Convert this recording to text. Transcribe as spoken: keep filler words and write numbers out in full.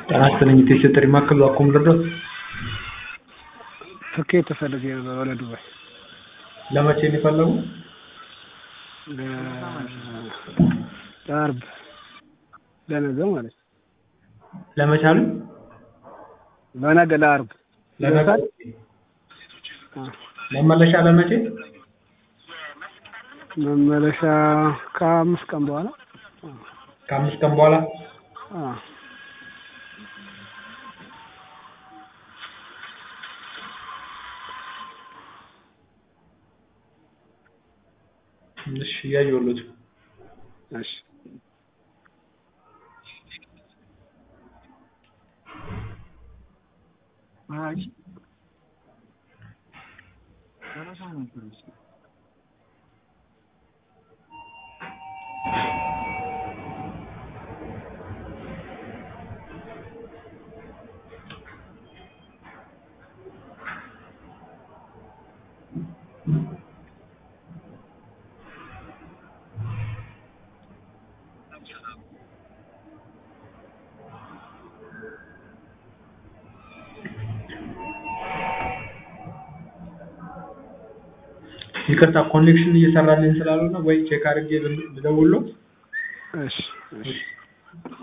ጣናስተኝ ተሰጥሪ ማከሉ አቆም ልርዶት ትኬት ተፈልገ ነበር ወደ ዱባይ ለመቼ ሊፈልጉ ለአርብ ለነገ ማለት ለመቻሉ ለነገ ለአርብ ለነገ ለመለሻ ለመቼ መመለሻ ከአምስት ቀን በኋላ ከአምስት ቀን በኋላ አ እሺ ያየሁት እሺ አይ ሰላሳውን ፕሊዝ ይከታ ኮኔክሽን እየሰራልን ስላልሆነ ወይ ቼክ አድርጌ ልደውልልዎት እሺ እሺ